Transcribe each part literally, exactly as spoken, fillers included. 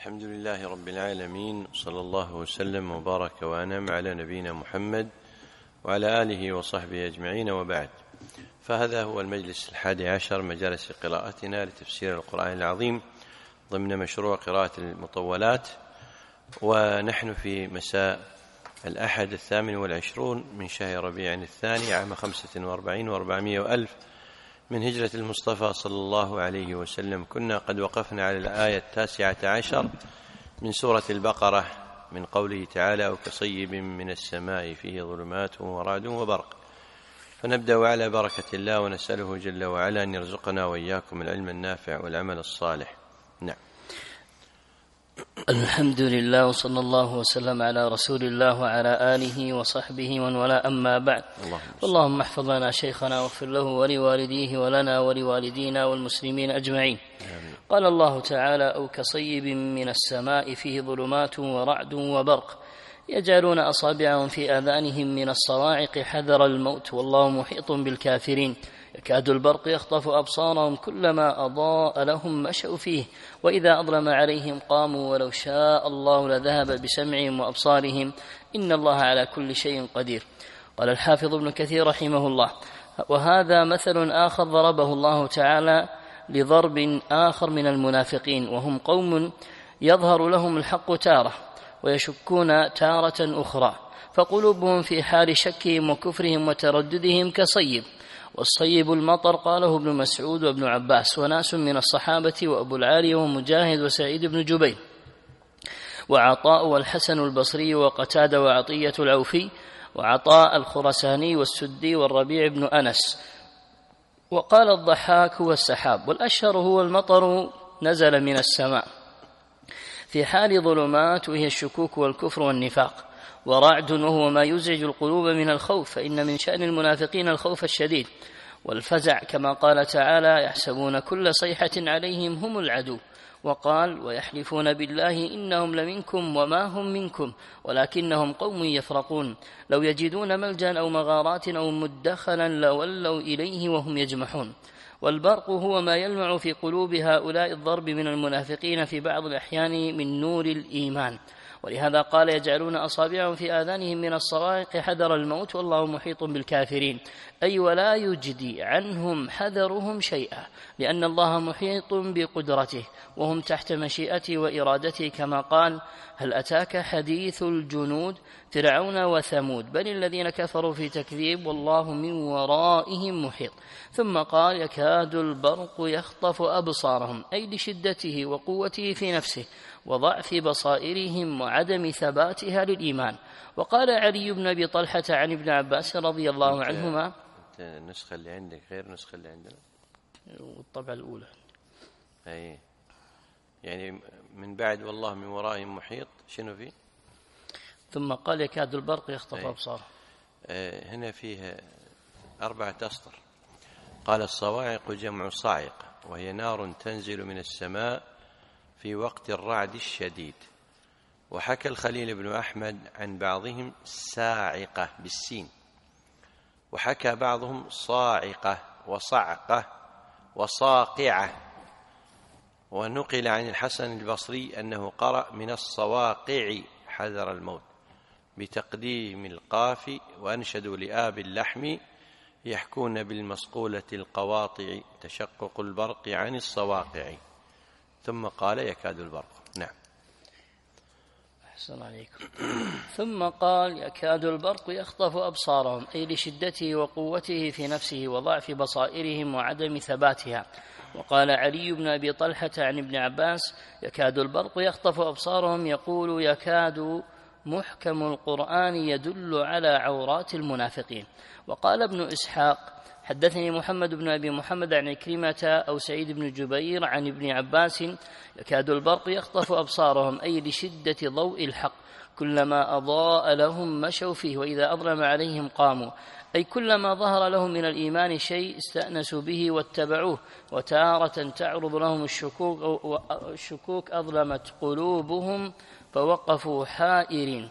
الحمد لله رب العالمين، صلى الله وسلم وبارك وأنعم على نبينا محمد وعلى آله وصحبه أجمعين، وبعد. فهذا هو المجلس الحادي عشر مجالس قراءتنا لتفسير القرآن العظيم ضمن مشروع قراءة المطولات، ونحن في مساء الأحد الثامن والعشرون من شهر ربيع الثاني عام خمسة وأربعين وأربعمائة وألف من هجرة المصطفى صلى الله عليه وسلم. كنا قد وقفنا على الآية التاسعة عشر من سورة البقرة من قوله تعالى: وكصيب من السماء فيه ظلمات ورعد وبرق. فنبدأ على بركة الله ونسأله جل وعلا أن يرزقنا وإياكم العلم النافع والعمل الصالح. نعم. الحمد لله، وصلى الله وسلم على رسول الله وعلى آله وصحبه ومن والاه، أما بعد. اللهم احفظ لنا شيخنا واغفر له ولوالديه ولنا ولوالدينا والمسلمين أجمعين. آمين. قال الله تعالى: أو كصيب من السماء فيه ظلمات ورعد وبرق يجعلون أصابعهم في آذانهم من الصواعق حذر الموت والله محيط بالكافرين يكاد البرق يخطف أبصارهم كلما أضاء لهم مشوا فيه وإذا أظلم عليهم قاموا ولو شاء الله لذهب بسمعهم وأبصارهم إن الله على كل شيء قدير. قال الحافظ ابن كثير رحمه الله: وهذا مثل آخر ضربه الله تعالى لضرب آخر من المنافقين، وهم قوم يظهر لهم الحق تارة ويشكون تارة أخرى، فقلوبهم في حال شكهم وكفرهم وترددهم كصيب، والصيب المطر. قاله ابن مسعود وابن عباس وناس من الصحابة وأبو العالي ومجاهد وسعيد بن جبير وعطاء والحسن البصري وقتادة وعطية العوفي وعطاء الخرساني والسدي والربيع بن أنس. وقال الضحاك هو السحاب، والأشهر هو المطر نزل من السماء في حال ظلمات وهي الشكوك والكفر والنفاق، ورعد وهو ما يزعج القلوب من الخوف، فإن من شأن المنافقين الخوف الشديد والفزع، كما قال تعالى: يحسبون كل صيحة عليهم هم العدو. وقال: ويحلفون بالله إنهم لمنكم وما هم منكم ولكنهم قوم يفرقون لو يجدون ملجأ أو مغارات أو مدخلا لولوا إليه وهم يجمحون. والبرق هو ما يلمع في قلوب هؤلاء الضرب من المنافقين في بعض الأحيان من نور الإيمان، ولهذا قال: يجعلون أصابعهم في آذانهم من الصواعق حذر الموت والله محيط بالكافرين، أي ولا يجدي عنهم حذرهم شيئا، لأن الله محيط بقدرته وهم تحت مشيئته وإرادته، كما قال: هل أتاك حديث الجنود فرعون وثمود بل الذين كفروا في تكذيب والله من ورائهم محيط. ثم قال: يكاد البرق يخطف أبصارهم، أي لشدته وقوته في نفسه وضعف بصائرهم وعدم ثباتها للإيمان. وقال علي بن أبي طلحة عن ابن عباس رضي الله عنهما: النسخة اللي عندك غير النسخة اللي عندنا، والطبعة الأولى أي يعني من بعد والله من ورائهم محيط شنو فيه؟ ثم قال: يكاد البرق يخطف أبصاره. هنا فيه أربعة أسطر. قال: الصواعق جمع صاعقة، وهي نار تنزل من السماء في وقت الرعد الشديد. وحكى الخليل بن أحمد عن بعضهم ساعقة بالسين، وحكى بعضهم صاعقة وصعقة وصاقعة. ونقل عن الحسن البصري أنه قرأ من الصواقع حذر الموت بتقديم القاف. وأنشدوا لآب اللحم يحكون بالمصقولة القواطع تشقق البرق عن الصواقع. ثم قال: يكاد البرق. نعم. أحسن عليكم. ثم قال: يكاد البرق يخطف أبصارهم، أي لشدته وقوته في نفسه وضعف بصائرهم وعدم ثباتها. وقال علي بن أبي طلحة عن ابن عباس: يكاد البرق يخطف أبصارهم، يقول يكاد محكم القرآن يدل على عورات المنافقين. وقال ابن إسحاق: حدثني محمد بن أبي محمد عن كريمة أو سعيد بن جبير عن ابن عباس: يكاد البرق يخطف أبصارهم، أي لشدة ضوء الحق، كلما أضاء لهم مشوا فيه وإذا أظلم عليهم قاموا، أي كلما ظهر لهم من الإيمان شيء استأنسوا به واتبعوه. وتارة تعرض لهم الشكوك, الشكوك أظلمت قلوبهم فوقفوا حائرين.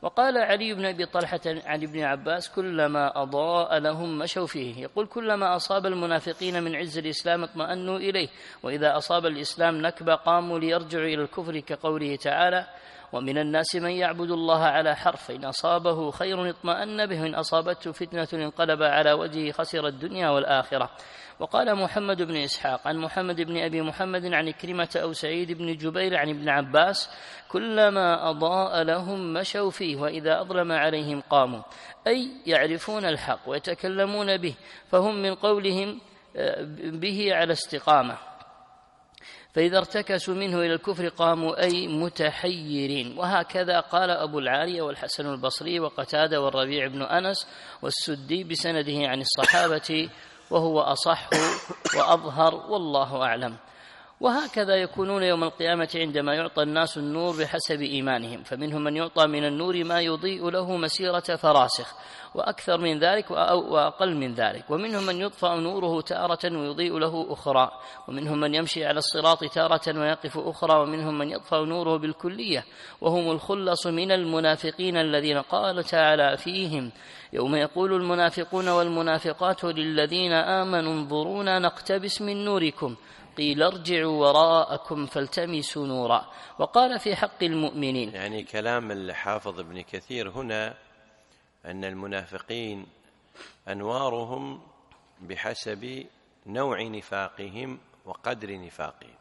وقال علي بن أبي طلحة عن ابن عباس: كلما أضاء لهم مشوا فيه. يقول: كلما أصاب المنافقين من عز الإسلام اطمأنوا إليه، وإذا أصاب الإسلام نكبة قاموا ليرجعوا إلى الكفر، كقوله تعالى: ومن الناس من يعبد الله على حرف، فإن أصابه خير اطمأن به، وإن أصابته فتنة انقلب على وجهه خسر الدنيا والآخرة. وقال محمد بن إسحاق عن محمد بن أبي محمد عن كريمة أو سعيد بن جبير عن ابن عباس: كلما أضاء لهم مشوا فيه، وإذا أظلم عليهم قاموا، أي يعرفون الحق ويتكلمون به، فهم من قولهم به على استقامة، فإذا ارتكسوا منه إلى الكفر قاموا أي متحيرين. وهكذا قال أبو العالية والحسن البصري وقتادة والربيع بن أنس والسدي بسنده عن الصحابة، وهو أصح وأظهر، والله أعلم. وهكذا يكونون يوم القيامة عندما يعطى الناس النور بحسب إيمانهم، فمنهم من يعطى من النور ما يضيء له مسيرة فراسخ، وأكثر من ذلك وأقل من ذلك، ومنهم من يطفأ نوره تارة ويضيء له أخرى، ومنهم من يمشي على الصراط تارة ويقف أخرى، ومنهم من يطفأ نوره بالكلية، وهم الخلص من المنافقين الذين قال تعالى فيهم: يوم يقول المنافقون والمنافقات للذين آمنوا انظرونا نقتبس من نوركم قيل ارجعوا وراءكم فالتمسوا نورا. وقال في حق المؤمنين، يعني كلام الحافظ ابن كثير هنا أن المنافقين أنوارهم بحسب نوع نفاقهم وقدر نفاقهم،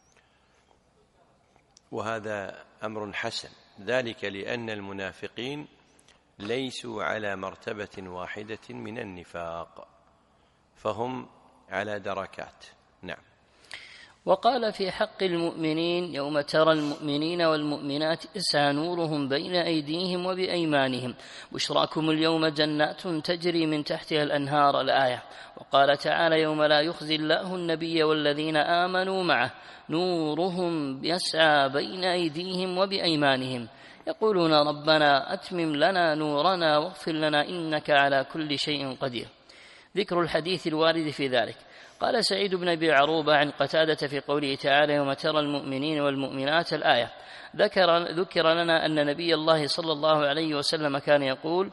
وهذا أمر حسن، ذلك لأن المنافقين ليسوا على مرتبة واحدة من النفاق، فهم على دركات. نعم. وقال في حق المؤمنين: يوم ترى المؤمنين والمؤمنات يسعى نورهم بين أيديهم وبأيمانهم بشراكم اليوم جنات تجري من تحتها الأنهار، الآية. وقال تعالى: يوم لا يخزي الله النبي والذين آمنوا معه نورهم يسعى بين أيديهم وبأيمانهم يقولون ربنا أتمم لنا نورنا واغفر لنا إنك على كل شيء قدير. ذكر الحديث الوارد في ذلك. قال سعيد بن أبي عروبة عن قتادة في قوله تعالى: يوم ترى المؤمنين والمؤمنات، الآية. ذكر, ذكر لنا أن نبي الله صلى الله عليه وسلم كان يقول: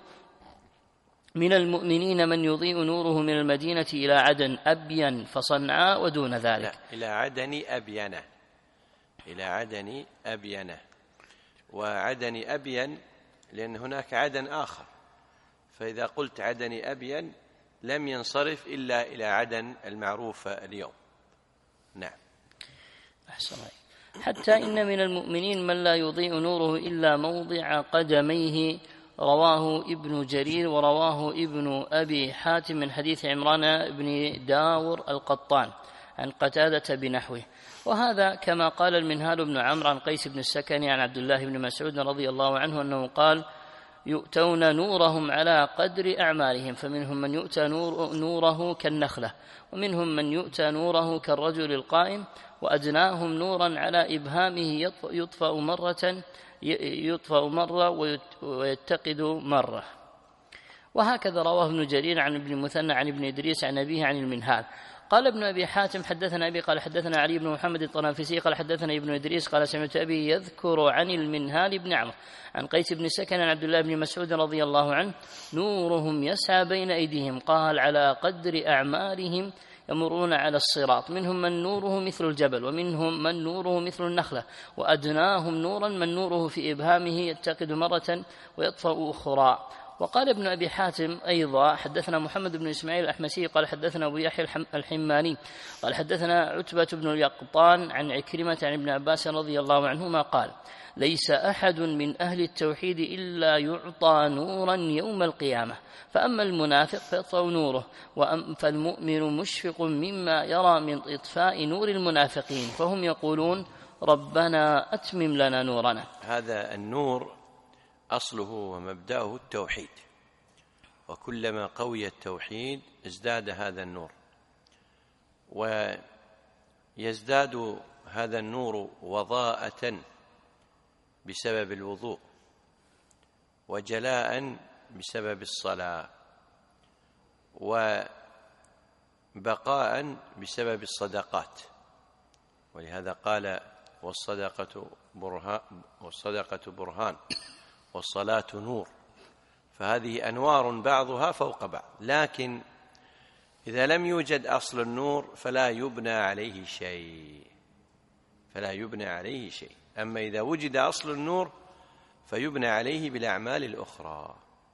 من المؤمنين من يضيء نوره من المدينة إلى عدن أبين فصنعاء ودون ذلك. لا، إلى عدن أبينة، إلى عدن أبينة، وعدن أبين لأن هناك عدن آخر، فإذا قلت عدن أبين لم ينصرف إلا إلى عدن المعروف اليوم. نعم. أحسن. حتى إن من المؤمنين من لا يضيء نوره إلا موضع قدميه، رواه ابن جرير ورواه ابن أبي حاتم من حديث عمران بن داور القطان عن قتادة بنحوه. وهذا كما قال المنهال بن عمرو عن قيس بن السكني عن عبد الله بن مسعود رضي الله عنه أنه قال: يؤتون نورهم على قدر أعمالهم، فمنهم من يؤتى نور نوره كالنخلة، ومنهم من يؤتى نوره كالرجل القائم، وأدناهم نورا على إبهامه يطفأ مرة يطفأ مرة ويتقد مرة. وهكذا رواه ابن جرير عن ابن مثنى عن ابن إدريس عن أبيه عن المنهال. قال ابن أبي حاتم: حدثنا أبي قال حدثنا علي بن محمد الطنافسي قال حدثنا ابن إدريس قال سمعت أبي يذكر عن المنهال بن عمرو عن قيس بن سكن عن عبد الله بن مسعود رضي الله عنه: نورهم يسعى بين أيديهم، قال على قدر أعمالهم يمرون على الصراط، منهم من نوره مثل الجبل، ومنهم من نوره مثل النخلة، وأدناهم نورا من نوره في إبهامه يتقد مرة ويطفأ أخرى. وقال ابن أبي حاتم أيضا: حدثنا محمد بن إسماعيل الأحمسي قال حدثنا أبو يحيى الحماني قال حدثنا عتبة بن اليقطان عن عكرمة عن ابن عباس رضي الله عنهما قال: ليس أحد من أهل التوحيد إلا يعطى نورا يوم القيامة، فأما المنافق فيطفأ نوره، فالمؤمن مشفق مما يرى من إطفاء نور المنافقين، فهم يقولون ربنا أتمم لنا نورنا. هذا النور أصله ومبدأه التوحيد، وكلما قوي التوحيد ازداد هذا النور، ويزداد هذا النور وضاءة بسبب الوضوء، وجلاء بسبب الصلاة، وبقاء بسبب الصدقات. ولهذا قال: والصدقة برهان, والصدقة برهان والصلاة نور، فهذه أنوار بعضها فوق بعض، لكن إذا لم يوجد أصل النور فلا يبنى عليه شيء فلا يبنى عليه شيء أما إذا وجد أصل النور فيبنى عليه بالأعمال الأخرى،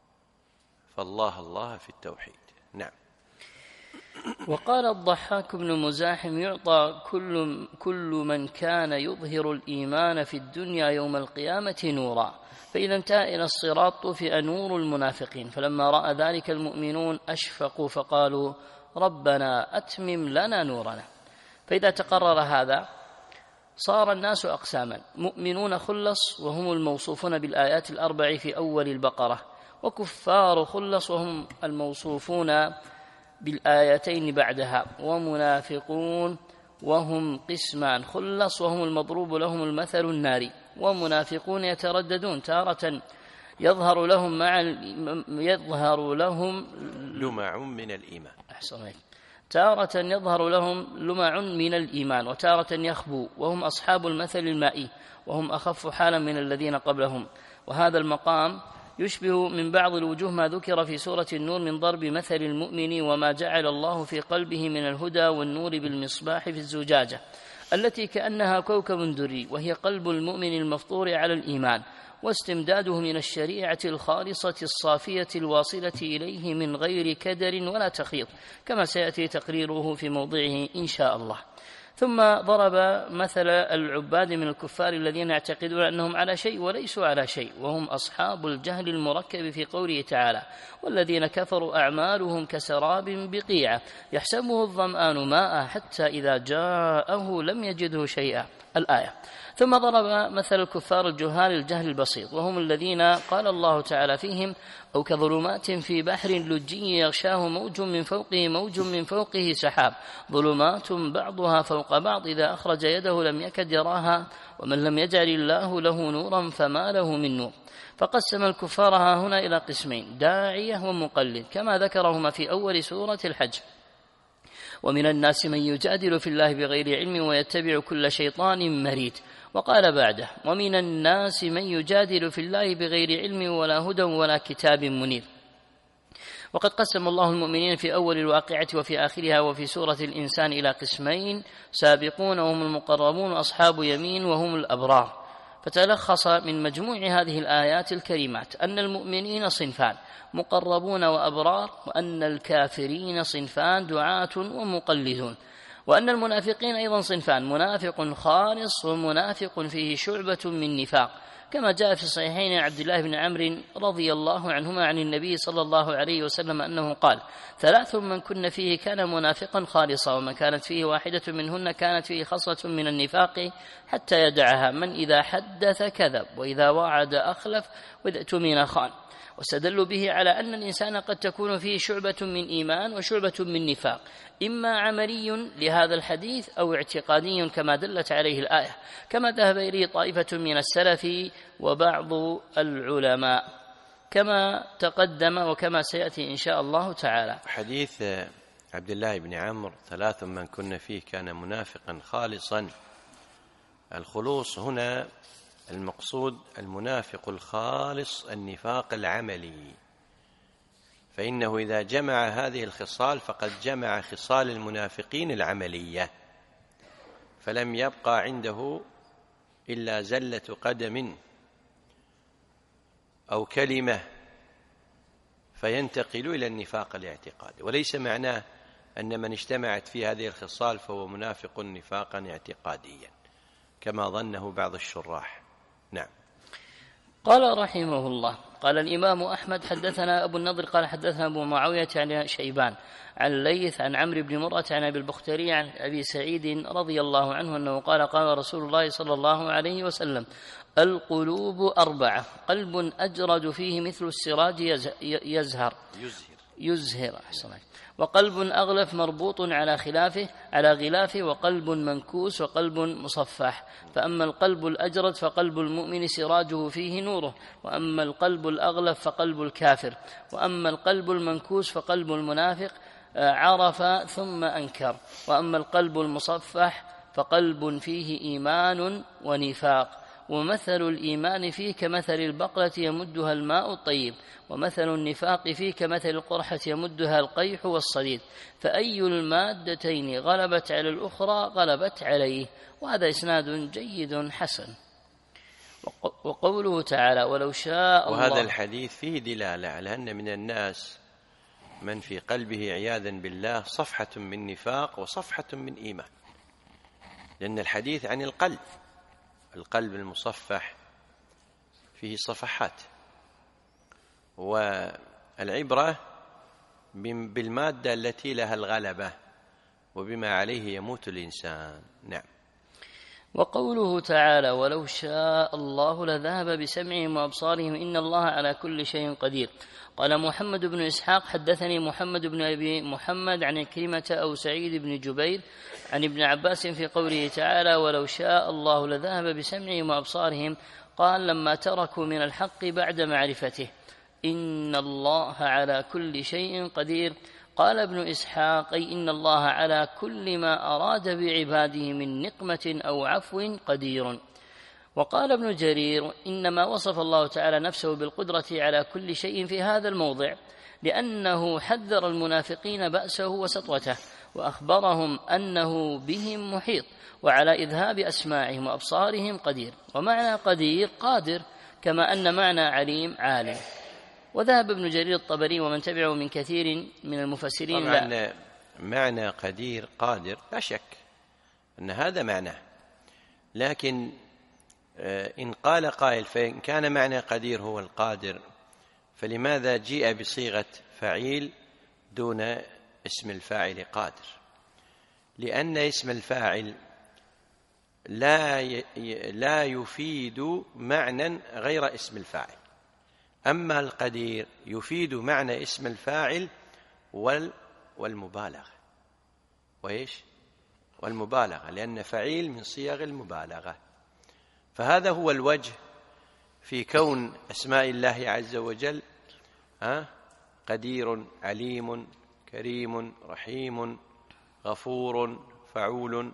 فالله الله في التوحيد. نعم. وقال الضحاك بن مزاحم: يعطى كل, كل من كان يظهر الإيمان في الدنيا يوم القيامة نورا، فإذا انتهى إلى الصراط طفئ نور المنافقين، فلما رأى ذلك المؤمنون أشفقوا فقالوا: ربنا أتمم لنا نورنا. فإذا تقرر هذا صار الناس أقساما: مؤمنون خلص وهم الموصوفون بالآيات الأربع في أول البقرة، وكفار خلص وهم الموصوفون بالآيتين بعدها، ومنافقون وهم قسمان خلص وهم المضروب لهم المثل الناري، ومنافقون يترددون تارة يظهر لهم مع يظهر لهم لمع من الإيمان أحسنت تارة يظهر لهم لمع من الإيمان وتارة يخبو، وهم أصحاب المثل المائي وهم أخف حالا من الذين قبلهم. وهذا المقام يشبه من بعض الوجوه ما ذكر في سورة النور من ضرب مثل المؤمن وما جعل الله في قلبه من الهدى والنور بالمصباح في الزجاجة التي كأنها كوكب دري، وهي قلب المؤمن المفطور على الإيمان، واستمداده من الشريعة الخالصة الصافية الواصلة إليه من غير كدر ولا تخيط، كما سيأتي تقريره في موضعه إن شاء الله. ثم ضرب مثل العباد من الكفار الذين يعتقدون أنهم على شيء وليسوا على شيء، وهم أصحاب الجهل المركب في قوله تعالى: والذين كفروا أعمالهم كسراب بقيعة يحسبه الظمآن ماء حتى إذا جاءه لم يجده شيئا، الآية. ثم ضرب مثل الكفار الجهال الجهل البسيط، وهم الذين قال الله تعالى فيهم: أو كظلمات في بحر لجي يغشاه موج من فوقه موج من فوقه سحاب ظلمات بعضها فوق بعض إذا أخرج يده لم يكد يراها ومن لم يجعل الله له نورا فما له من نور. فقسم الكفار هنا إلى قسمين: داعية ومقلد، كما ذكرهما في أول سورة الحج: ومن الناس من يجادل في الله بغير علم ويتبع كل شيطان مريد. وقال بعده: ومن الناس من يجادل في الله بغير علم ولا هدى ولا كتاب منير. وقد قسم الله المؤمنين في أول الواقعة وفي آخرها وفي سورة الإنسان إلى قسمين: سابقون وهم المقربون، وأصحاب يمين وهم الأبرار. فتلخص من مجموع هذه الآيات الكريمات أن المؤمنين صنفان: مقربون وأبرار، وأن الكافرين صنفان: دعاة ومقلدون، وأن المنافقين أيضا صنفان: منافق خالص ومنافق فيه شعبة من نفاق، كما جاء في الصحيحين عن عبد الله بن عمرو رضي الله عنهما عن النبي صلى الله عليه وسلم أنه قال: ثلاث من كن فيه كان منافقا خالصا، ومن كانت فيه واحدة منهن كانت فيه خصلة من النفاق حتى يدعها: من إذا حدث كذب، وإذا وعد أخلف، وإذا اؤتمن خان. واستدلوا به على أن الإنسان قد تكون فيه شعبة من إيمان وشعبة من نفاق، إما عملي لهذا الحديث أو اعتقادي كما دلت عليه الآية، كما ذهب إليه طائفة من السلف وبعض العلماء كما تقدم وكما سيأتي إن شاء الله تعالى. حديث عبد الله بن عمرو: ثلاث من كن فيه كان منافقا خالصا، الخلوص هنا المقصود المنافق الخالص النفاق العملي، فإنه إذا جمع هذه الخصال فقد جمع خصال المنافقين العملية، فلم يبقى عنده إلا زلة قدم أو كلمة فينتقل إلى النفاق الاعتقادي. وليس معناه أن من اجتمعت في هذه الخصال فهو منافق نفاقا اعتقاديا كما ظنه بعض الشراح. نعم. قال رحمه الله: قال الإمام أحمد: حدثنا أبو النضر قال حدثنا أبو معاوية عن شيبان عن ليث عن عمرو بن مرة عن أبي البختري عن أبي سعيد رضي الله عنه أنه قال: قال رسول الله صلى الله عليه وسلم: القلوب أربعة: قلب أجرد فيه مثل السراج يزهر يزهر, يزهر أحسن، وقلب أغلف مربوط على خلافه على غلافه، وقلب منكوس، وقلب مصفح. فأما القلب الأجرد فقلب المؤمن سراجه فيه نوره، وأما القلب الأغلف فقلب الكافر، وأما القلب المنكوس فقلب المنافق عرف ثم أنكر، وأما القلب المصفح فقلب فيه إيمان ونفاق. ومثل الإيمان فيه كمثل البقرة يمدها الماء الطيب، ومثل النفاق فيه كمثل القرحة يمدها القيح والصديد، فأي المادتين غلبت على الأخرى غلبت عليه. وهذا إسناد جيد حسن. وقوله تعالى ولو شاء الله. وهذا الحديث فيه دلالة على أن من الناس من في قلبه عياذا بالله صفحة من نفاق وصفحة من إيمان، لأن الحديث عن القلب، القلب المصفح فيه صفحات، والعبرة بالمادة التي لها الغلبة وبما عليه يموت الإنسان. نعم. وقوله تعالى ولو شاء الله لذهب بسمعهم وأبصارهم إن الله على كل شيء قدير. قال محمد بن إسحاق حدثني محمد بن أبي محمد عن كلمة أو سعيد بن جبير عن ابن عباس في قوله تعالى ولو شاء الله لذهب بسمعهم وأبصارهم، قال لما تركوا من الحق بعد معرفته إن الله على كل شيء قدير. قال ابن إسحاق أي إن الله على كل ما أراد بعباده من نقمة أو عفو قدير. وقال ابن جرير إنما وصف الله تعالى نفسه بالقدرة على كل شيء في هذا الموضع لأنه حذر المنافقين بأسه وسطوته، وأخبرهم أنه بهم محيط وعلى إذهاب أسماعهم وأبصارهم قدير. ومعنى قدير قادر، كما أن معنى عليم عالم. وذهب ابن جرير الطبري ومن تبعه من كثير من المفسرين لا معنى قدير قادر لا شك أن هذا معناه، لكن إن قال قائل فإن كان معنى قدير هو القادر فلماذا جيء بصيغة فعيل دون اسم الفاعل قادر؟ لأن اسم الفاعل لا لا يفيد معنى غير اسم الفاعل، أما القدير يفيد معنى اسم الفاعل والمبالغة وإيش والمبالغة، لأن فعيل من صيغ المبالغة. فهذا هو الوجه في كون أسماء الله عز وجل قدير عليم كريم رحيم غفور فعول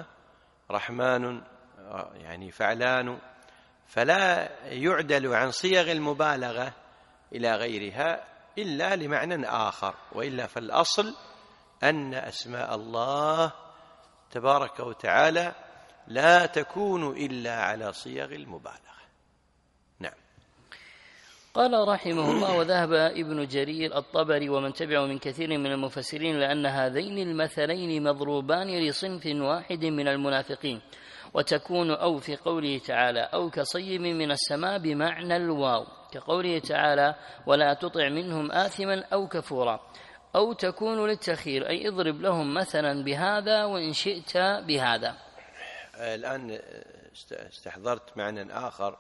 رحمن يعني فعلان، فلا يعدل عن صيغ المبالغة إلى غيرها إلا لمعنى آخر، وإلا فالأصل أن أسماء الله تبارك وتعالى لا تكون إلا على صيغ المبالغة. نعم. قال رحمه الله وذهب ابن جرير الطبري ومن تبعه من كثير من المفسرين لأن هذين المثلين مضروبان لصنف واحد من المنافقين، وتكون أو في قوله تعالى أو كصيب من السماء بمعنى الواو كقوله تعالى ولا تطع منهم آثما أو كفورا، أو تكون للتخير أي اضرب لهم مثلا بهذا وإن شئت بهذا. الآن استحضرت معنى آخر،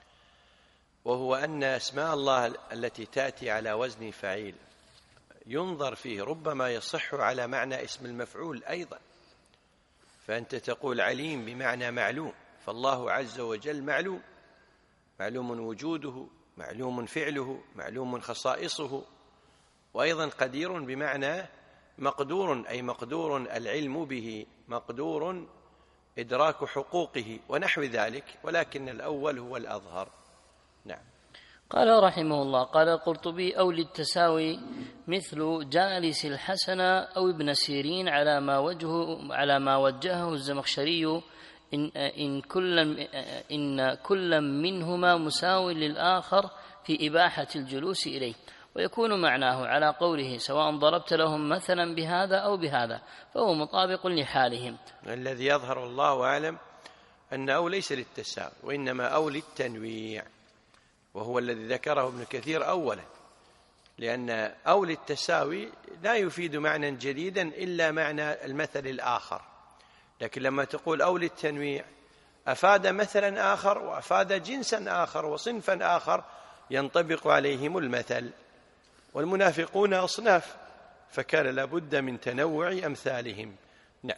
وهو أن أسماء الله التي تأتي على وزن فعيل ينظر فيه ربما يصح على معنى اسم المفعول أيضا، فأنت تقول عليم بمعنى معلوم، فالله عز وجل معلوم، معلوم وجوده، معلوم فعله، معلوم خصائصه. وأيضا قدير بمعنى مقدور، أي مقدور العلم به، مقدور إدراك حقوقه ونحو ذلك، ولكن الأول هو الأظهر. نعم. قال رحمه الله قال القرطبي أو للتساوي مثل جالس الحسن أو ابن سيرين على ما وجهه على ما وجهه الزمخشري إن, إن, كل إن كل منهما مساو للآخر في إباحة الجلوس إليه، ويكون معناه على قوله سواء ضربت لهم مثلا بهذا أو بهذا، فهو مطابق لحالهم. الذي يظهر الله أعلم أن أو ليس للتساوي وإنما أو للتنويع، وهو الذي ذكره ابن كثير أولا، لأن أو للتساوي لا يفيد معنى جديدا إلا معنى المثل الآخر، لكن لما تقول أو للتنويع أفاد مثلا آخر وأفاد جنسا آخر وصنفا آخر ينطبق عليهم المثل، والمنافقون أصناف فكان لابد من تنوع أمثالهم. نعم.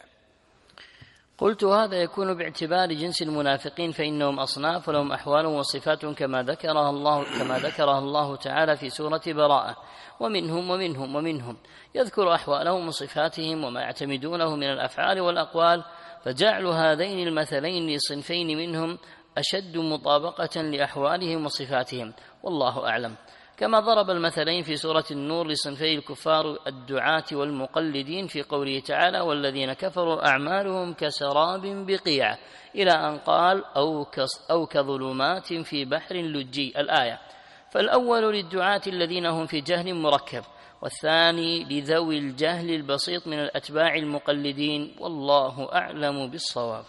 قلت هذا يكون باعتبار جنس المنافقين فإنهم أصناف ولهم أحوال وصفات كما ذكرها الله كما ذكرها الله تعالى في سورة براءة، ومنهم ومنهم ومنهم يذكر أحوالهم وصفاتهم وما يعتمدونه من الأفعال والأقوال، فجعل هذين المثلين لصنفين منهم أشد مطابقة لأحوالهم وصفاتهم، والله أعلم. كما ضرب المثلين في سورة النور لصنفي الكفار الدعاة والمقلدين في قوله تعالى: والذين كفروا أعمالهم كسراب بقيعة، إلى أن قال: أو كظلمات في بحر لجي، الآية. فالأول للدعاة الذين هم في جهل مركب، والثاني لذوي الجهل البسيط من الأتباع المقلدين، والله أعلم بالصواب.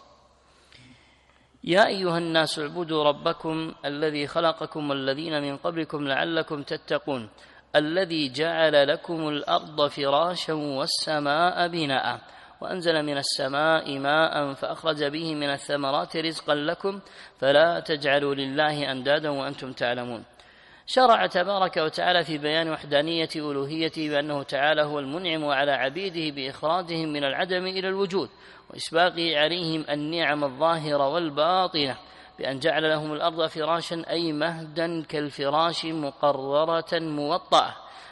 يا أيها الناس اعبدوا ربكم الذي خلقكم والذين من قبلكم لعلكم تتقون، الذي جعل لكم الأرض فراشا والسماء بناء، وأنزل من السماء ماء فأخرج به من الثمرات رزقا لكم، فلا تجعلوا لله أندادا وأنتم تعلمون. شرع تبارك وتعالى في بيان وحدانية ألوهيته بأنه تعالى هو المنعم على عبيده بإخراجهم من العدم إلى الوجود، وإسباغه عليهم النعم الظاهرة والباطنة، بأن جعل لهم الأرض فراشا أي مهدا كالفراش مقررة موطأة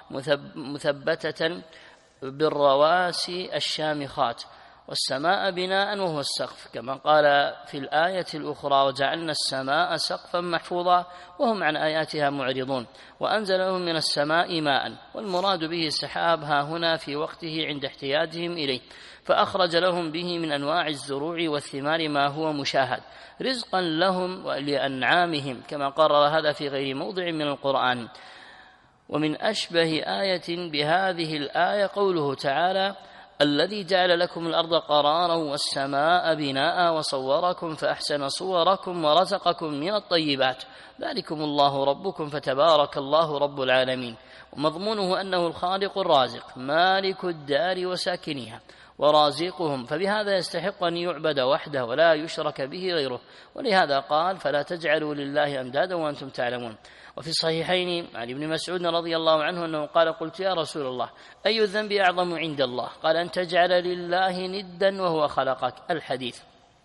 مثبتة بالرواسي الشامخات، والسماء بناء وهو السقف، كما قال في الآية الأخرى: وجعلنا السماء سقفا محفوظا، وهم عن آياتها معرضون. وأنزل لهم من السماء ماء، والمراد به السحاب ها هنا في وقته عند احتياجهم إليه، فأخرج لهم به من أنواع الزروع والثمار ما هو مشاهد رزقا لهم ولأنعامهم، كما قرر هذا في غير موضع من القرآن. ومن أشبه آية بهذه الآية قوله تعالى: الذي جعل لكم الأرض قرارا والسماء بناء وصوركم فأحسن صوركم ورزقكم من الطيبات، ذلكم الله ربكم فتبارك الله رب العالمين. ومضمونه أنه الخالق الرازق مالك الدار وساكنها ورازقهم، فبهذا يستحق أن يعبد وحده ولا يشرك به غيره، ولهذا قال: فلا تجعلوا لله أندادا وأنتم تعلمون. وفي الصحيحين عن ابن مسعود رضي الله عنه أنه قال: قلت يا رسول الله أي الذنب أعظم عند الله؟ قال: أن تجعل لله ندا وهو خلقك، الحديث.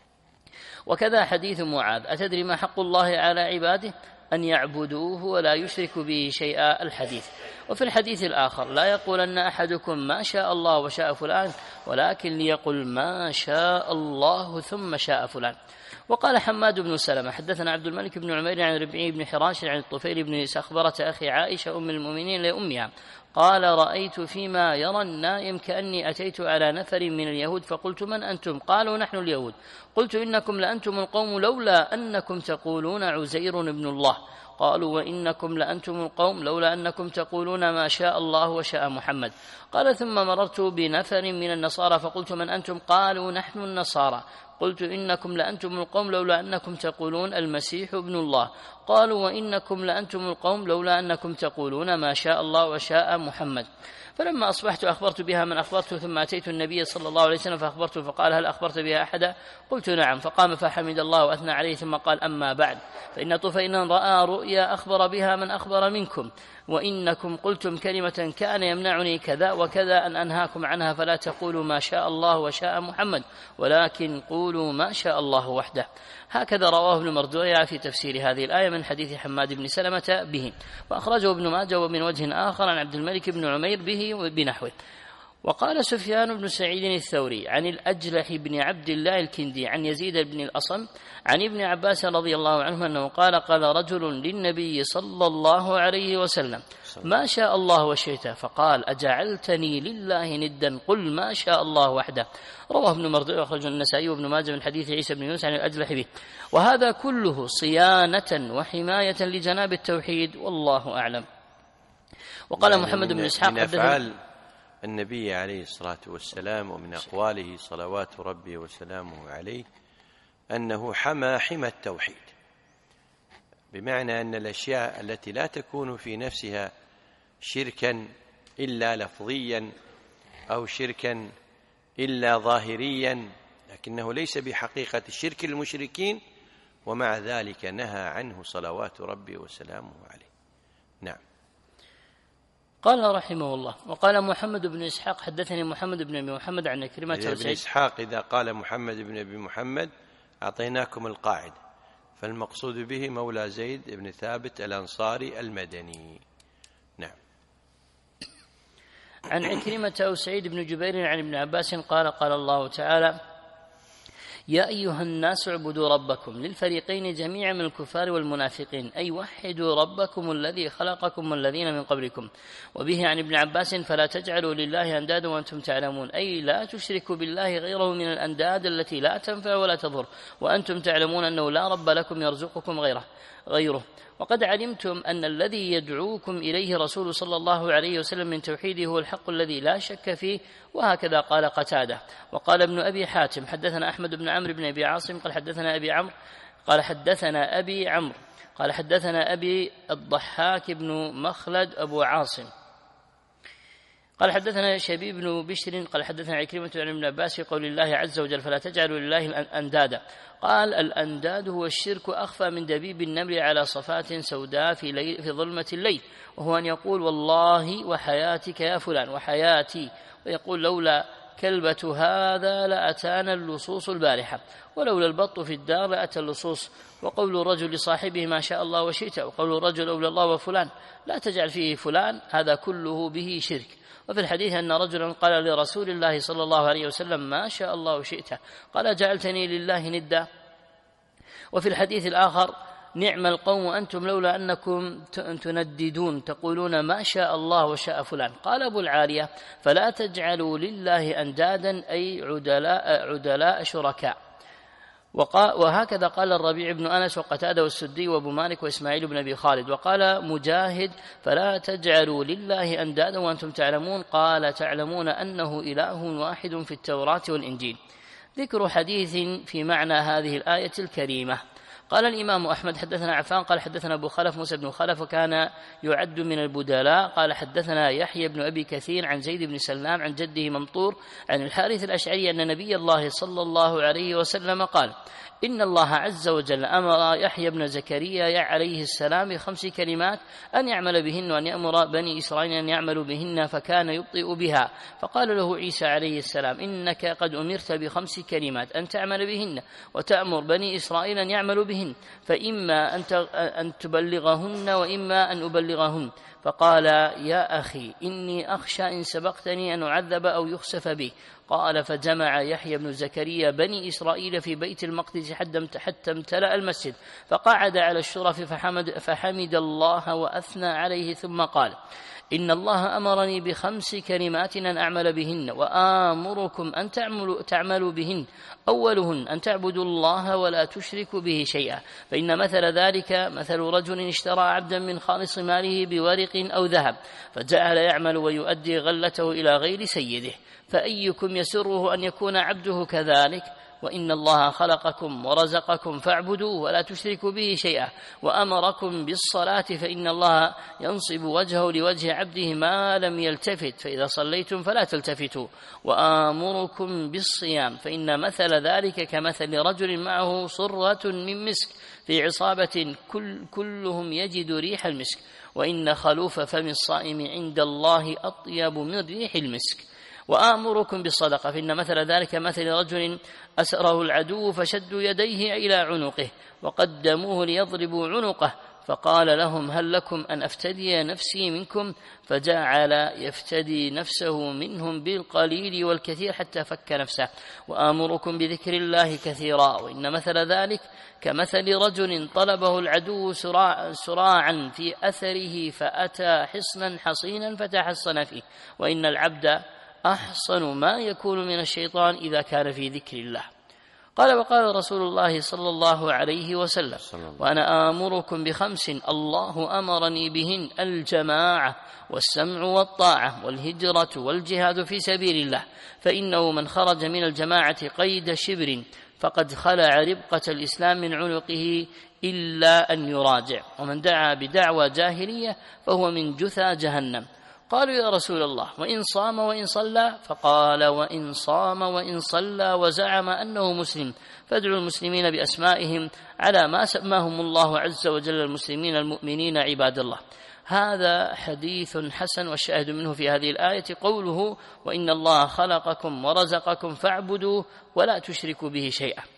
وكذا حديث معاذ: أتدري ما حق الله على عباده؟ أن يعبدوه ولا يشركوا به شيئا، الحديث. وفي الحديث الآخر: لا يقولن أحدكم ما شاء الله وشاء فلان، ولكن ليقل ما شاء الله ثم شاء فلان. وقال حماد بن سلمة: حدثنا عبد الملك بن عمير عن ربيع بن حراش عن الطفيل بن سخبرة أخي عائشة أم المؤمنين لأمها قال: رأيت فيما يرى النائم كأني أتيت على نفر من اليهود فقلت: من أنتم؟ قالوا: نحن اليهود. قلت: إنكم لأنتم القوم لولا أنكم تقولون عزير ابن الله. قالوا: وإنكم لأنتم القوم لولا أنكم تقولون ما شاء الله وشاء محمد. قال: ثم مررت بنفر من النصارى فقلت: من أنتم؟ قالوا: نحن النصارى. قلت: إنكم لأنتم القوم لولا أنكم تقولون المسيح ابن الله. قالوا: وإنكم لأنتم القوم لولا أنكم تقولون ما شاء الله وشاء محمد. فلما أصبحت أخبرت بها من أخبرته، ثم أتيت النبي صلى الله عليه وسلم فأخبرته، فقال: هل أخبرت بها أحدا؟ قلت: نعم. فقام فحمد الله وأثنى عليه، ثم قال: أما بعد، فإن طفيلا رأى رؤيا أخبر بها من أخبر منكم، وإنكم قلتم كلمة كان يمنعني كذا وكذا أن أنهاكم عنها، فلا تقولوا ما شاء الله وشاء محمد، ولكن قولوا ما شاء الله وحده. هكذا رواه ابن مردوية في تفسير هذه الآية من حديث حماد بن سلمة به، وأخرجه ابن ماجه ومن وجه آخر عن عبد الملك بن عمير به بنحوه. وقال سفيان بن سعيد الثوري عن الأجلح بن عبد الله الكندي عن يزيد بن الأصم عن ابن عباس رضي الله عنه أنه قال: قال رجل للنبي صلى الله عليه وسلم: ما شاء الله وشئت. فقال: أجعلتني لله ندا؟ قل ما شاء الله وحده. رواه ابن مردوي وأخرجه النسائي وابن ماجه من حديث عيسى بن يونس عن الأجلح به. وهذا كله صيانة وحماية لجناب التوحيد، والله أعلم. وقال يعني محمد بن إسحاق: النبي عليه الصلاة والسلام ومن أقواله صلوات ربي وسلامه عليه أنه حمى حمى التوحيد، بمعنى أن الأشياء التي لا تكون في نفسها شركا إلا لفظيا أو شركا إلا ظاهريا، لكنه ليس بحقيقة شرك المشركين، ومع ذلك نهى عنه صلوات ربي وسلامه عليه. نعم. قال رحمه الله: وقال محمد بن إسحاق: حدثني محمد بن أبي محمد عن كلمة ابن إسحاق إذا قال محمد بن أبي محمد أعطيناكم القاعدة، فالمقصود به مولى زيد بن ثابت الأنصاري المدني. نعم. عن عكرمة أو سعيد بن جبير عن ابن عباس قال: قال الله تعالى: يا أيها الناس اعبدوا ربكم للفريقين جميعا من الكفار والمنافقين، أي وحدوا ربكم الذي خلقكم والذين من قبلكم. وبه عن ابن عباس فلا تجعلوا لله أندادا وأنتم تعلمون، أي لا تشركوا بالله غيره من الأنداد التي لا تنفع ولا تضر وأنتم تعلمون أنه لا رب لكم يرزقكم غيره غيره وقد علمتم أن الذي يدعوكم إليه رسول صلى الله عليه وسلم من توحيده هو الحق الذي لا شك فيه. وهكذا قال قتادة. وقال ابن أبي حاتم حدثنا أحمد بن عمرو بن أبي عاصم قال حدثنا أبي عمرو قال حدثنا أبي عمرو قال حدثنا أبي الضحاك بن مخلد أبو عاصم قال حدثنا شبيب بن بشر قال حدثنا عكرمة عن ابن عباس في قول الله عز وجل فلا تجعلوا لله الأندادا. قال الأنداد هو الشرك أخفى من دبيب النمل على صفات سوداء في, ليل في ظلمة الليل، وهو أن يقول والله وحياتك يا فلان وحياتي، ويقول لولا كلبة هذا لأتانا اللصوص البارحة، ولولا البط في الدار لأتى اللصوص. وقول الرجل لصاحبه ما شاء الله وشئت، وقول الرجل أولى الله وفلان لا تجعل فيه فلان، هذا كله به شرك. وفي الحديث أن رجلا قال لرسول الله صلى الله عليه وسلم ما شاء الله وشئت، قال جعلتني لله ندا. وفي الحديث الآخر نعم القوم أنتم لولا أنكم تنددون تقولون ما شاء الله وشاء فلان. قال أبو العالية فلا تجعلوا لله أندادا أي عدلاء, عدلاء شركاء. وهكذا قال الربيع بن أنس وقتادة والسدي وابو مالك وإسماعيل بن أبي خالد. وقال مجاهد فلا تجعلوا لله أندادا وأنتم تعلمون، قال تعلمون أنه إله واحد في التوراة والإنجيل. ذكر حديث في معنى هذه الآية الكريمة. قال الإمام أحمد حدثنا عفان قال حدثنا أبو خلف موسى بن خلف وكان يعد من البدلاء قال حدثنا يحيى بن أبي كثير عن زيد بن سلام عن جده ممطور عن الحارث الأشعري أن نبي الله صلى الله عليه وسلم قال إن الله عز وجل أمر يحيى بن زكريا عليه السلام بخمس كلمات أن يعمل بهن وأن يأمر بني إسرائيل أن يعملوا بهن فكان يبطئ بها، فقال له عيسى عليه السلام إنك قد أمرت بخمس كلمات أن تعمل بهن وتأمر بني إسرائيل أن يعملوا بهن، فإما أن تبلغهن وإما أن أبلغهن. فقال يا أخي إني أخشى إن سبقتني أن أعذب أو يخسف بي. قال فجمع يحيى بن زكريا بني إسرائيل في بيت المقدس حتى امتلأ المسجد، فقعد على الشرف فحمد, فحمد الله وأثنى عليه ثم قال إن الله أمرني بخمس كلمات أن أعمل بهن وآمركم أن تعملوا, تعملوا بهن. أولهن أن تعبدوا الله ولا تشركوا به شيئا، فإن مثل ذلك مثل رجل اشترى عبدا من خالص ماله بورق أو ذهب فجعل يعمل ويؤدي غلته إلى غير سيده، فأيكم يسره أن يكون عبده كذلك؟ وإن الله خلقكم ورزقكم فاعبدوه ولا تشركوا به شيئا، وأمركم بالصلاة فإن الله ينصب وجهه لوجه عبده ما لم يلتفت، فإذا صليتم فلا تلتفتوا، وآمركم بالصيام فإن مثل ذلك كمثل رجل معه صرة من مسك في عصابة كل كلهم يجد ريح المسك، وإن خلوف فم الصائم عند الله أطيب من ريح المسك. وآمركم بالصدقة فإن مثل ذلك مثل رجل أسره العدو فشدوا يديه إلى عنقه وقدموه ليضربوا عنقه، فقال لهم هل لكم أن أفتدي نفسي منكم؟ فجعل يفتدي نفسه منهم بالقليل والكثير حتى فك نفسه. وآمركم بذكر الله كثيرا، وإن مثل ذلك كمثل رجل طلبه العدو سراع سراعا في أثره فأتى حصنا حصينا فتحصن فيه، وإن العبد أحصن ما يكون من الشيطان إذا كان في ذكر الله. قال وقال رسول الله صلى الله عليه وسلم وأنا آمركم بخمس الله أمرني بهن: الجماعة والسمع والطاعة والهجرة والجهاد في سبيل الله، فإنه من خرج من الجماعة قيد شبر فقد خلع ربقة الإسلام من عنقه إلا أن يراجع، ومن دعا بدعوى جاهلية فهو من جثى جهنم. قالوا يا رسول الله وإن صام وإن صلى؟ فقال وإن صام وإن صلى وزعم أنه مسلم فادعوا المسلمين بأسمائهم على ما سماهم الله عز وجل المسلمين المؤمنين عباد الله. هذا حديث حسن، والشاهد منه في هذه الآية قوله وإن الله خلقكم ورزقكم فاعبدوه ولا تشركوا به شيئا.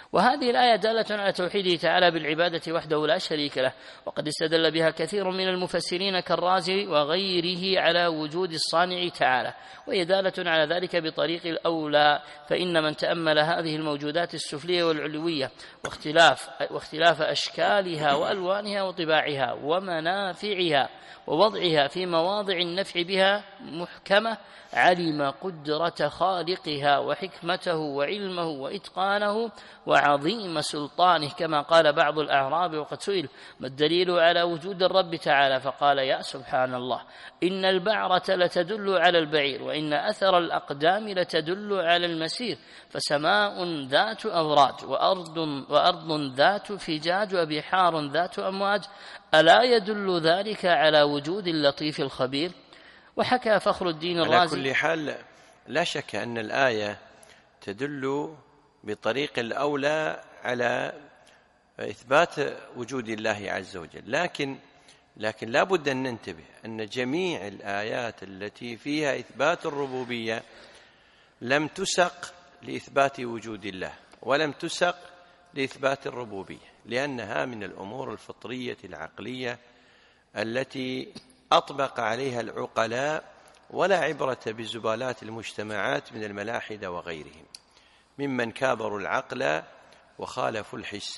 وهذه الآية دالة على توحيده تعالى بالعبادة وحده لا شريك له، وقد استدل بها كثير من المفسرين كالرازي وغيره على وجود الصانع تعالى، وهي دالة على ذلك بطريق الأولى، فإن من تأمل هذه الموجودات السفلية والعلوية واختلاف, واختلاف أشكالها وألوانها وطباعها ومنافعها ووضعها في مواضع النفع بها محكمة، علم قدرة خالقها وحكمته وعلمه وإتقانه وعظيم سلطانه، كما قال بعض الأعراب وقد سئل ما الدليل على وجود الرب تعالى؟ فقال يا سبحان الله، إن البعرة لتدل على البعير، وإن أثر الأقدام لتدل على المسير، فسماء ذات أبراج وأرض, وأرض ذات فجاج وبحار ذات أمواج، ألا يدل ذلك على وجود اللطيف الخبير؟ وحكى فخر الدين الرازي. على كل حال لا شك أن الآية تدل بطريق الأولى على إثبات وجود الله عز وجل، لكن لكن لا بد أن ننتبه أن جميع الآيات التي فيها إثبات الربوبية لم تسق لإثبات وجود الله ولم تسق لإثبات الربوبية، لأنها من الأمور الفطرية العقلية التي أطبق عليها العقلاء ولا عبرة بزبالات المجتمعات من الملاحدة وغيرهم ممن كابروا العقل وخالفوا الحس.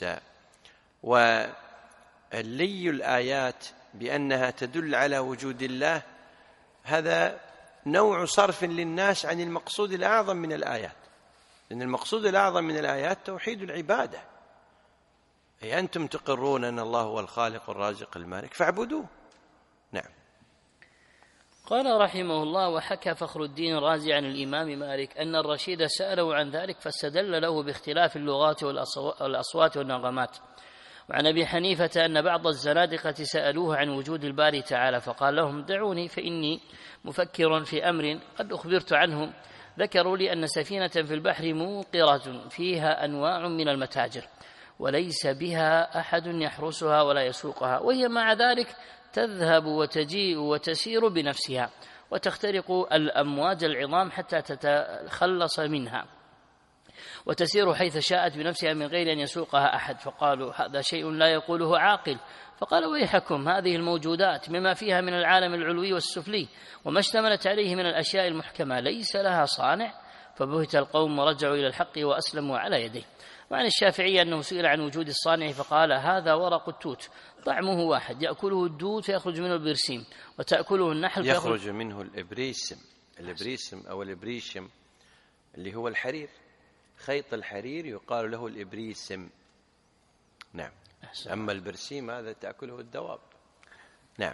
واللي الآيات بأنها تدل على وجود الله هذا نوع صرف للناس عن المقصود الأعظم من الآيات، لأن المقصود الأعظم من الآيات توحيد العبادة، أي أنتم تقرون أن الله هو الخالق الرازق المالك فاعبدوه. نعم. قال رحمه الله: وحكى فخر الدين الرازي عن الإمام مالك أن الرشيد سأله عن ذلك فاستدل له باختلاف اللغات والأصوات والنغمات. وعن أبي حنيفة أن بعض الزنادقة سألوه عن وجود الباري تعالى فقال لهم: دعوني فإني مفكر في أمر قد أخبرت عنه. ذكروا لي أن سفينة في البحر موقرة فيها أنواع من المتاجر وليس بها أحد يحرسها ولا يسوقها، وهي مع ذلك تذهب وتجيء وتسير بنفسها وتخترق الأمواج العظام حتى تتخلص منها وتسير حيث شاءت بنفسها من غير أن يسوقها أحد. فقالوا: هذا شيء لا يقوله عاقل. فقال: ويحكم، هذه الموجودات مما فيها من العالم العلوي والسفلي وما اشتملت عليه من الأشياء المحكمة ليس لها صانع. فبهت القوم ورجعوا إلى الحق وأسلموا على يديه. وعن الشافعي أنه سئل عن وجود الصانع فقال: هذا ورق التوت طعمه واحد، يأكله الدود فيخرج منه البرسيم وتأكله النحل يخرج منه الإبريسم. الإبريسم أو الإبريشم اللي هو الحرير، خيط الحرير يقال له الإبريسم. نعم. أما البرسيم هذا تأكله الدواب. نعم.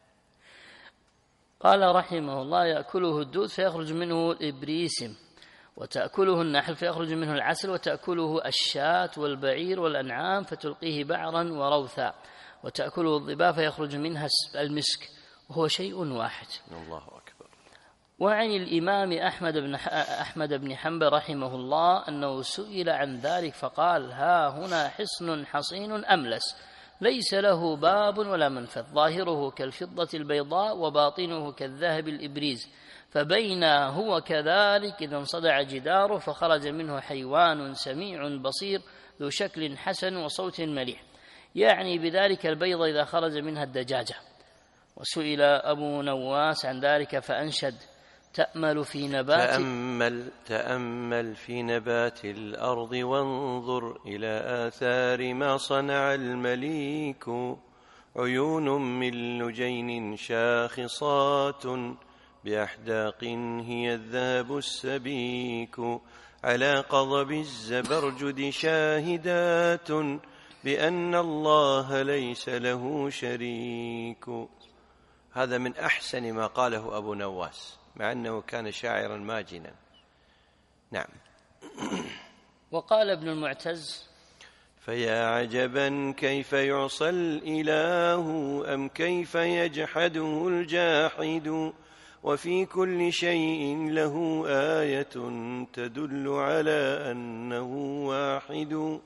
قال رحمه الله: يأكله الدود فيخرج منه الإبريسم وتأكله النحل فيخرج منه العسل وتأكله الشاة والبعير والأنعام فتلقيه بعرا وروثا وتأكله الظباء فيخرج منها المسك، وهو شيء واحد. الله أكبر. وعن الإمام أحمد بن أحمد بن حنبل رحمه الله أنه سئل عن ذلك فقال: ها هنا حصن حصين أملس ليس له باب ولا منفذ، ظاهره كالفضة البيضاء وباطنه كالذهب الإبريز، فبين هو كذلك إذا انصدع جداره فخرج منه حيوان سميع بصير ذو شكل حسن وصوت مليح، يعني بذلك البيض إذا خرج منها الدجاجة. وسئل أبو نواس عن ذلك فأنشد: تأمل في نبات تأمل, تأمل في نبات الأرض وانظر إلى آثار ما صنع المليك، عيون من لجين شاخصات بأحداق هي الذهب السبيك، على قضب الزبرجد شاهدات بأن الله ليس له شريك. هذا من أحسن ما قاله أبو نواس مع أنه كان شاعرا ماجنا. نعم. وقال ابن المعتز: فيا عجبا كيف يعصى الإله أم كيف يجحده الجاحد، وفي كل شيء له آية تدل على أنه واحد.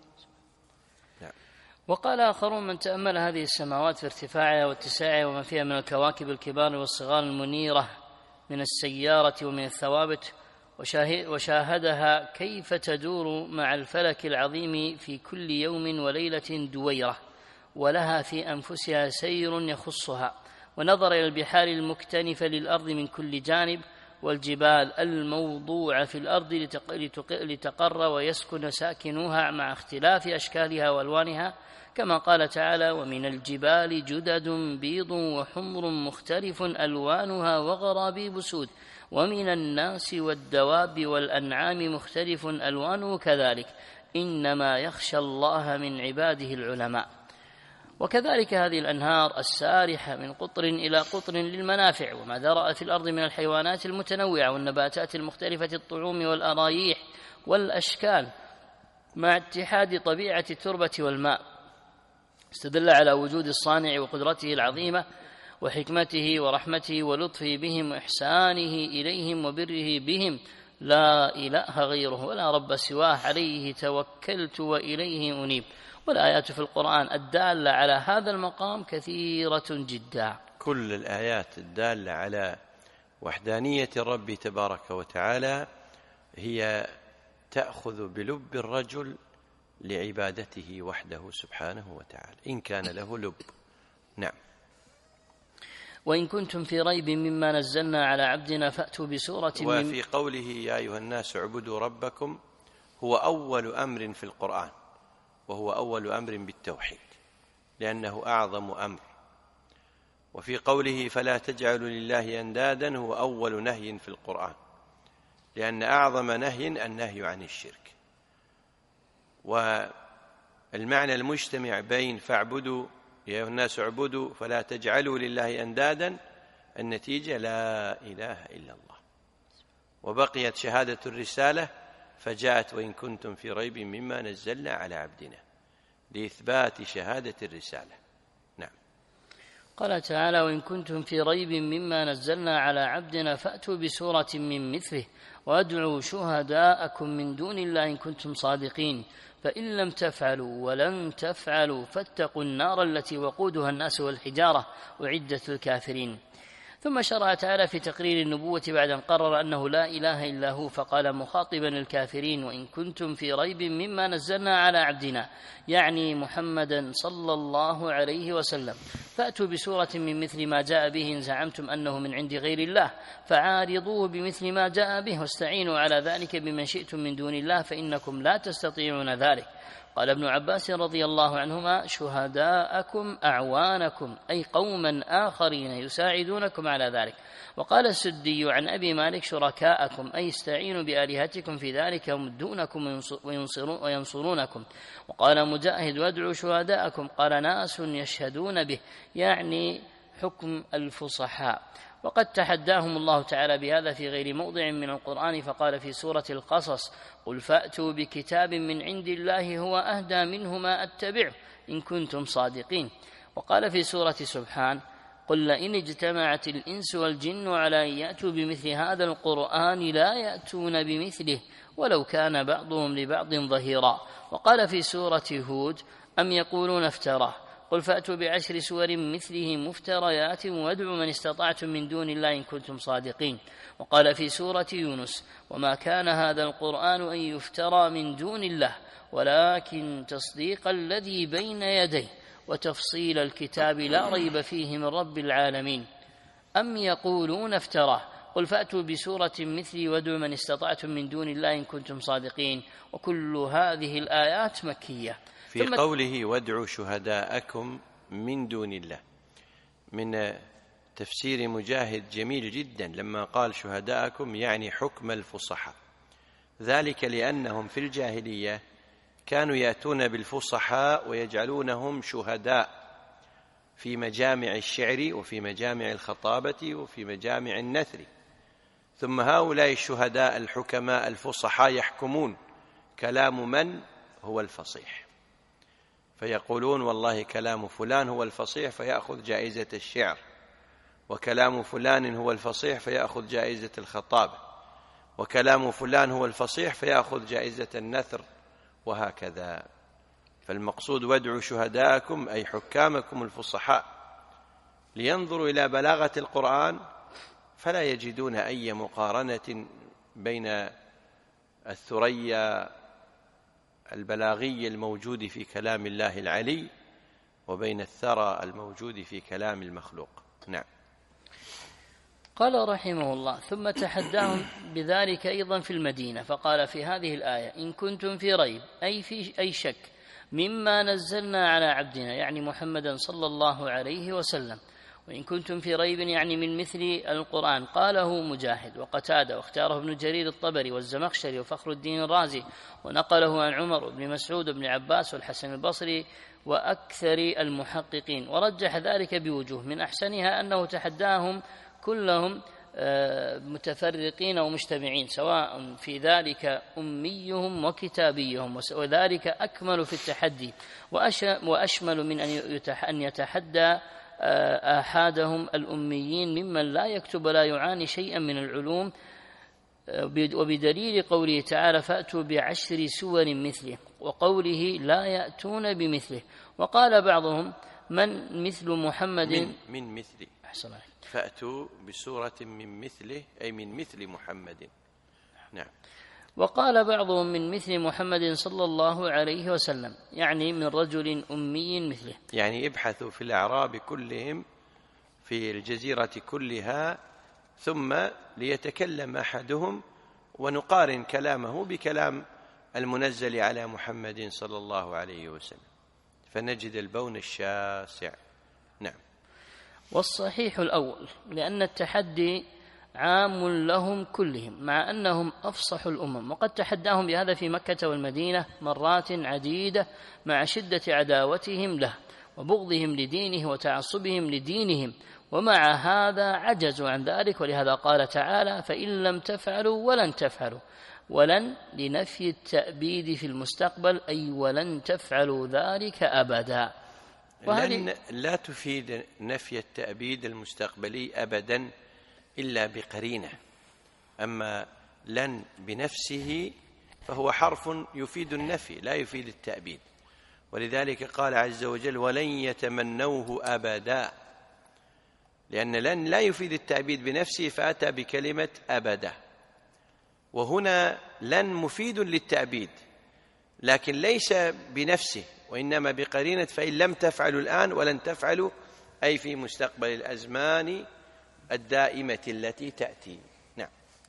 وقال آخرون: من تأمل هذه السماوات في ارتفاعها واتساعها وما فيها من الكواكب الكبار والصغار المنيرة من السيارة ومن الثوابت وشاهدها كيف تدور مع الفلك العظيم في كل يوم وليلة دويرة، ولها في أنفسها سير يخصها، ونظر إلى البحار المكتنفة للأرض من كل جانب، والجبال الموضوعة في الأرض لتقر ويسكن ساكنوها مع اختلاف أشكالها وألوانها، كما قال تعالى: ومن الجبال جدد بيض وحمر مختلف ألوانها وغرابيب سود، ومن الناس والدواب والأنعام مختلف ألوانه كذلك، إنما يخشى الله من عباده العلماء. وكذلك هذه الأنهار السارحة من قطر إلى قطر للمنافع، وما ذرأ في الأرض من الحيوانات المتنوعة والنباتات المختلفة الطعوم والأرايح والأشكال، مع اتحاد طبيعة التربة والماء، استدل على وجود الصانع وقدرته العظيمة وحكمته ورحمته ولطفه بهم وإحسانه إليهم وبره بهم، لا إله غيره ولا رب سواه، عليه توكلت وإليه أنيب. والآيات في القرآن الدالة على هذا المقام كثيرة جدا. كل الآيات الدالة على وحدانية الرب تبارك وتعالى هي تأخذ بلب الرجل لعبادته وحده سبحانه وتعالى إن كان له لب. نعم. وإن كنتم في ريب مما نزلنا على عبدنا فأتوا بسورة من. وفي قوله: يا أيها الناس اعبدوا ربكم، هو أول أمر في القرآن، وهو أول أمر بالتوحيد لأنه أعظم أمر. وفي قوله: فلا تجعلوا لله أندادا، هو أول نهي في القرآن لأن أعظم نهي النهي عن الشرك. والمعنى المجتمع بين فاعبدوا يا أيها الناس اعبدوا فلا تجعلوا لله أندادا، النتيجة لا إله إلا الله. وبقيت شهادة الرسالة فجاءت: وإن كنتم في ريب مما نزلنا على عبدنا، لإثبات شهادة الرسالة. نعم. قال تعالى: وإن كنتم في ريب مما نزلنا على عبدنا فأتوا بسورة من مثله وادعوا شهداءكم من دون الله إن كنتم صادقين، فإن لم تفعلوا ولن تفعلوا فاتقوا النار التي وقودها الناس والحجارة أعدت للكافرين. ثم شرع تعالى في تقرير النبوة بعد أن قرر أنه لا إله إلا هو، فقال مخاطبا الكافرين: وإن كنتم في ريب مما نزلنا على عبدنا، يعني محمدا صلى الله عليه وسلم، فأتوا بسورة من مثل ما جاء به إن زعمتم أنه من عند غير الله، فعارضوه بمثل ما جاء به، واستعينوا على ذلك بمن شئتم من دون الله، فإنكم لا تستطيعون ذلك. قال ابن عباس رضي الله عنهما: شهداءكم أعوانكم، أي قوما آخرين يساعدونكم على ذلك. وقال السدي عن أبي مالك: شركاءكم، أي استعينوا بآلهتكم في ذلك يمدونكم وينصرونكم. وقال مجاهد: وادعوا شهداءكم، قال ناس يشهدون به، يعني حكم الفصحاء. وقد تحداهم الله تعالى بهذا في غير موضع من القرآن، فقال في سورة القصص: قل فأتوا بكتاب من عند الله هو أهدى منه ما أتبعه إن كنتم صادقين. وقال في سورة سبحان: قل لئن اجتمعت الإنس والجن على أن يأتوا بمثل هذا القرآن لا يأتون بمثله ولو كان بعضهم لبعض ظهيرا. وقال في سورة هود: أم يقولون افتراه، قل فأتوا بعشر سور مثله مفتريات وادعوا من استطعتم من دون الله إن كنتم صادقين. وقال في سورة يونس: وما كان هذا القرآن أن يفترى من دون الله ولكن تصديق الذي بين يديه وتفصيل الكتاب لا ريب فيه من رب العالمين. أم يقولون افتراه، قل فأتوا بسورة مثله وادعوا من استطعتم من دون الله إن كنتم صادقين. وكل هذه الآيات مكية. في قوله: وادعوا شهداءكم من دون الله، من تفسير مجاهد جميل جدا لما قال شهداءكم يعني حكم الفصحاء، ذلك لأنهم في الجاهلية كانوا يأتون بالفصحاء ويجعلونهم شهداء في مجامع الشعر وفي مجامع الخطابة وفي مجامع النثر، ثم هؤلاء الشهداء الحكماء الفصحاء يحكمون كلام من هو الفصيح، فيقولون والله كلام فلان هو الفصيح فيأخذ جائزة الشعر، وكلام فلان هو الفصيح فيأخذ جائزة الخطابة، وكلام فلان هو الفصيح فيأخذ جائزة النثر، وهكذا. فالمقصود وادعوا شهداءكم أي حكامكم الفصحاء لينظروا إلى بلاغة القرآن فلا يجدون أي مقارنة بين الثريا البلاغي الموجود في كلام الله العلي وبين الثرى الموجود في كلام المخلوق. نعم. قال رحمه الله: ثم تحداهم بذلك أيضا في المدينة، فقال في هذه الآية: إن كنتم في ريب أي في أي شك مما نزلنا على عبدنا، يعني محمدا صلى الله عليه وسلم. وإن كنتم في ريب يعني من مثل القرآن. قاله مجاهد وقتادة، واختاره ابن جرير الطبري والزمخشري وفخر الدين الرازي، ونقله عن عمر بن مسعود بن عباس والحسن البصري وأكثر المحققين، ورجح ذلك بوجوه، من أحسنها أنه تحداهم كلهم متفرقين ومجتمعين، سواء في ذلك أميهم وكتابيهم، وذلك أكمل في التحدي وأشمل من أن يتحدى آحادهم الأميين ممن لا يكتب ولا يعاني شيئا من العلوم. وبدليل قوله تعالى: فأتوا بعشر سور مثله، وقوله لا يأتون بمثله. وقال بعضهم: من مثل محمد من, من مثله، أحسن عليك، فأتوا بسورة من مثله أي من مثل محمد. نعم. وقال بعضهم: من مثل محمد صلى الله عليه وسلم، يعني من رجل أمي مثله. يعني ابحثوا في الأعراب كلهم في الجزيرة كلها ثم ليتكلم أحدهم ونقارن كلامه بكلام المنزل على محمد صلى الله عليه وسلم فنجد البون الشاسع. نعم. والصحيح الأول، لأن التحدي عام لهم كلهم، مع أنهم أفصح الأمم، وقد تحداهم بهذا في مكة والمدينة مرات عديدة مع شدة عداوتهم له وبغضهم لدينه وتعصبهم لدينهم، ومع هذا عجزوا عن ذلك. ولهذا قال تعالى: فإن لم تفعلوا ولن تفعلوا، ولن لنفي التأبيد في المستقبل، أي ولن تفعلوا ذلك أبدا. لن لا تفيد نفي التأبيد المستقبلي أبدا إلا بقرينة، أما لن بنفسه فهو حرف يفيد النفي لا يفيد التأبيد، ولذلك قال عز وجل: ولن يتمنوه أبدا، لأن لن لا يفيد التأبيد بنفسه فأتى بكلمة أبدا. وهنا لن مفيد للتأبيد لكن ليس بنفسه، وإنما بقرينة فإن لم تفعلوا الآن ولن تفعلوا، أي في مستقبل الأزمان الدائمة التي تأتي. نعم.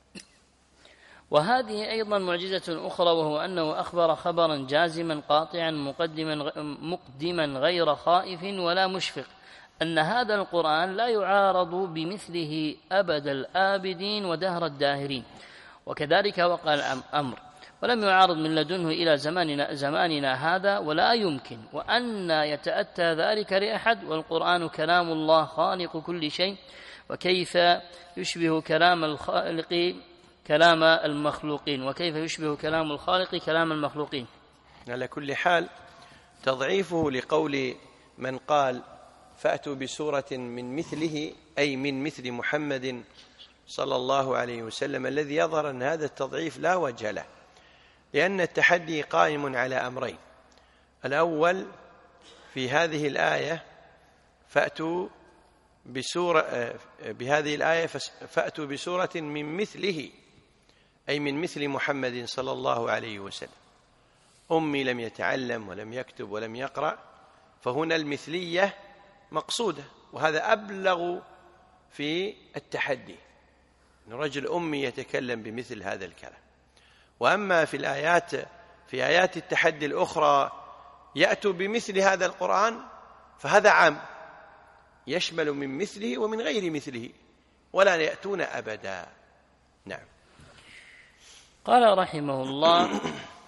وهذه أيضا معجزة أخرى، وهو أنه أخبر خبرا جازما قاطعا مقدما مقدما غير خائف ولا مشفق، أن هذا القرآن لا يعارض بمثله أبد الآبدين ودهر الداهرين. وكذلك وقع الأمر، ولم يعارض من لدنه إلى زماننا, زماننا هذا، ولا يمكن، وأن يتأتى ذلك لأحد. والقرآن كلام الله خالق كل شيء، وكيف يشبه كلام الخالق كلام المخلوقين، وكيف يشبه كلام الخالق كلام المخلوقين. على كل حال تضعيفه لقول من قال: فأتوا بسورة من مثله، أي من مثل محمد صلى الله عليه وسلم، الذي يظهر أن هذا التضعيف لا وجه له، لأن التحدي قائم على أمرين: الأول في هذه الآية فأتوا بسورة بهذه الآية فأتوا بسورة من مثله، أي من مثل محمد صلى الله عليه وسلم. أمي لم يتعلم ولم يكتب ولم يقرأ، فهنا المثلية مقصودة، وهذا أبلغ في التحدي، أن رجل أمي يتكلم بمثل هذا الكلام. وأما في الآيات في آيات التحدي الأخرى يأتوا بمثل هذا القرآن، فهذا عام يشمل من مثله ومن غير مثله، ولا يأتون أبدا. نعم. قال رحمه الله: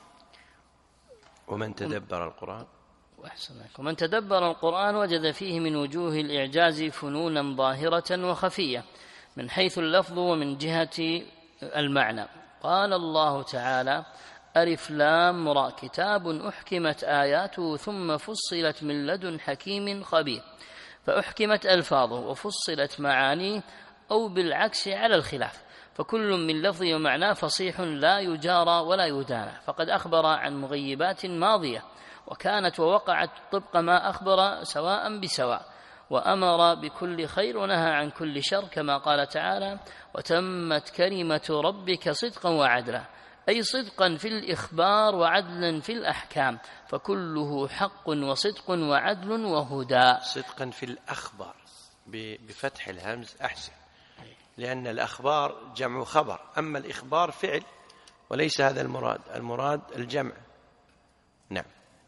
ومن تدبر القرآن وأحسنك ومن تدبر القرآن وجد فيه من وجوه الإعجاز فنونا ظاهرة وخفية من حيث اللفظ ومن جهة المعنى. قال الله تعالى: ألف لام را كتاب أحكمت آياته ثم فصلت من لدن حكيم خبير، فأحكمت ألفاظه وفصلت معانيه، أو بالعكس على الخلاف، فكل من لفظه ومعناه فصيح لا يجارى ولا يدانى. فقد أخبر عن مغيبات ماضية وكانت ووقعت طبق ما أخبر سواء بسواء، وأمر بكل خير ونهى عن كل شر، كما قال تعالى: وتمت كلمة ربك صدقا وعدلا، أي صدقا في الإخبار وعدلا في الأحكام، فكله حق وصدق وعدل وهدى. صدقا في الأخبار بفتح الهمز أحسن، لأن الأخبار جمع خبر، أما الإخبار فعل، وليس هذا المراد، المراد الجمع. نعم.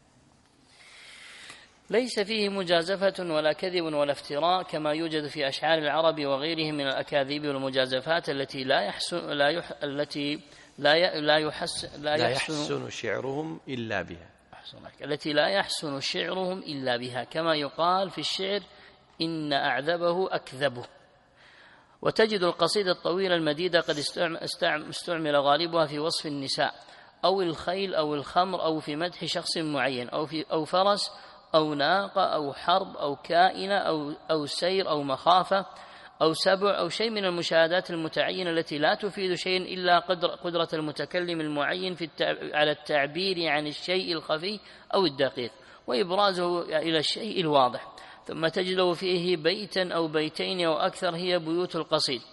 ليس فيه مجازفة ولا كذب ولا افتراء، كما يوجد في أشعار العرب وغيرهم من الأكاذيب والمجازفات التي لا يحسن لا يح التي لا ي... لا يحسن لا, لا يحسن, يحسن شعرهم إلا بها. التي لا يحسن شعرهم إلا بها، كما يقال في الشعر: إن أعذبه أكذبه. وتجد القصيدة الطويلة المديدة قد استعمل غالبها في وصف النساء أو الخيل أو الخمر، أو في مدح شخص معين، أو في أو فرس أو ناقة أو حرب أو كائنة أو أو سير أو مخافة أو سبع أو شيء من المشاهدات المتعينة التي لا تفيد شيئا إلا قدر قدرة المتكلم المعين في على التعبير عن الشيء الخفي أو الدقيق وإبرازه إلى الشيء الواضح. ثم تجد فيه بيتا أو بيتين أو أكثر هي بيوت القصيد،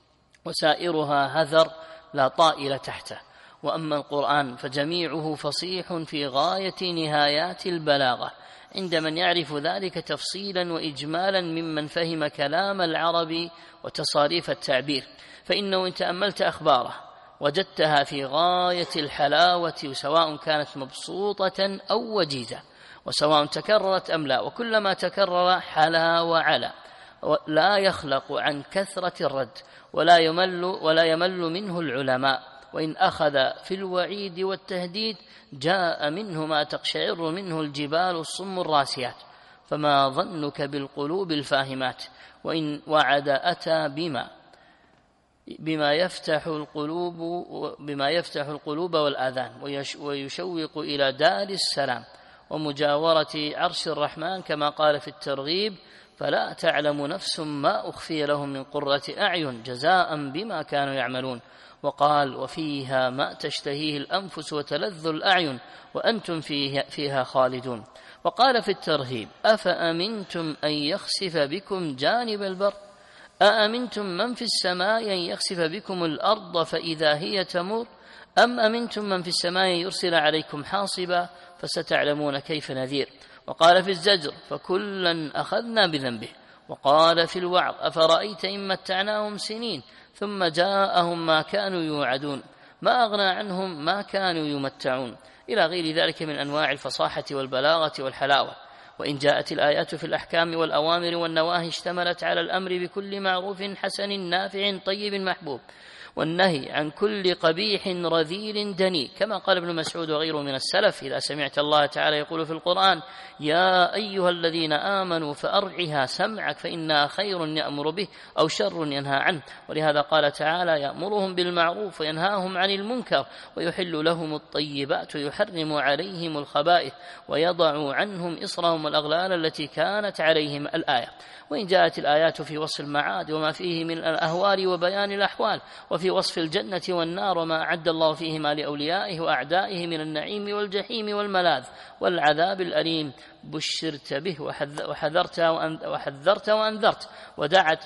وسائرها هذر لا طائل تحته. وأما القرآن فجميعه فصيح في غاية نهايات البلاغة عند من يعرف ذلك تفصيلا وإجمالا ممن فهم كلام العرب وتصاريف التعبير، فإنه إن تأملت أخباره وجدتها في غاية الحلاوة، سواء كانت مبسوطة أو وجيزة، وسواء تكررت أم لا، وكلما تكرر حلا وعلا، لا يخلق عن كثرة الرد ولا يمل ولا يمل منه العلماء. وإن أخذ في الوعيد والتهديد جاء منه ما تقشعر منه الجبال الصم الراسيات، فما ظنك بالقلوب الفاهمات. وإن وعد أتى بما بما يفتح القلوب بما يفتح القلوب والآذان، ويشوق إلى دار السلام ومجاورة عرش الرحمن، كما قال في الترغيب: فلا تعلم نفس ما أخفي لهم من قرة أعين جزاء بما كانوا يعملون. وقال: وفيها ما تشتهيه الأنفس وتلذ الأعين وأنتم فيها, فيها خالدون. وقال في الترهيب: أفأمنتم أن يخسف بكم جانب البر أأمنتم من في السماء أن يخسف بكم الأرض فإذا هي تمور أم أمنتم من في السماء يرسل عليكم حاصبا فستعلمون كيف نذير. وقال في الزجر: فكلا أخذنا بذنبه. وقال في الوعظ: أفرأيت إن متعناهم سنين ثم جاءهم ما كانوا يوعدون ما أغنى عنهم ما كانوا يمتعون، إلى غير ذلك من أنواع الفصاحة والبلاغة والحلاوة. وإن جاءت الآيات في الأحكام والأوامر والنواهي اشتملت على الأمر بكل معروف حسن نافع طيب محبوب، والنهي عن كل قبيح رذيل دني، كما قال ابن مسعود وغيره من السلف: إذا سمعت الله تعالى يقول في القرآن: يا أيها الذين آمنوا فأرعها سمعك فإنها خير يأمر به أو شر ينهى عنه. ولهذا قال تعالى: يأمرهم بالمعروف وينهاهم عن المنكر ويحل لهم الطيبات ويحرم عليهم الخبائث ويضع عنهم إصرهم والأغلال التي كانت عليهم الآية. وإن جاءت الآيات في وصف المعاد وما فيه من الأهوال وبيان الأحوال، وفي وصف الجنة والنار وما أعد الله فيهما لأوليائه وأعدائه من النعيم والجحيم والملاذ والعذاب الأليم، بشرت به وحذرت وحذرت وأنذرت ودعت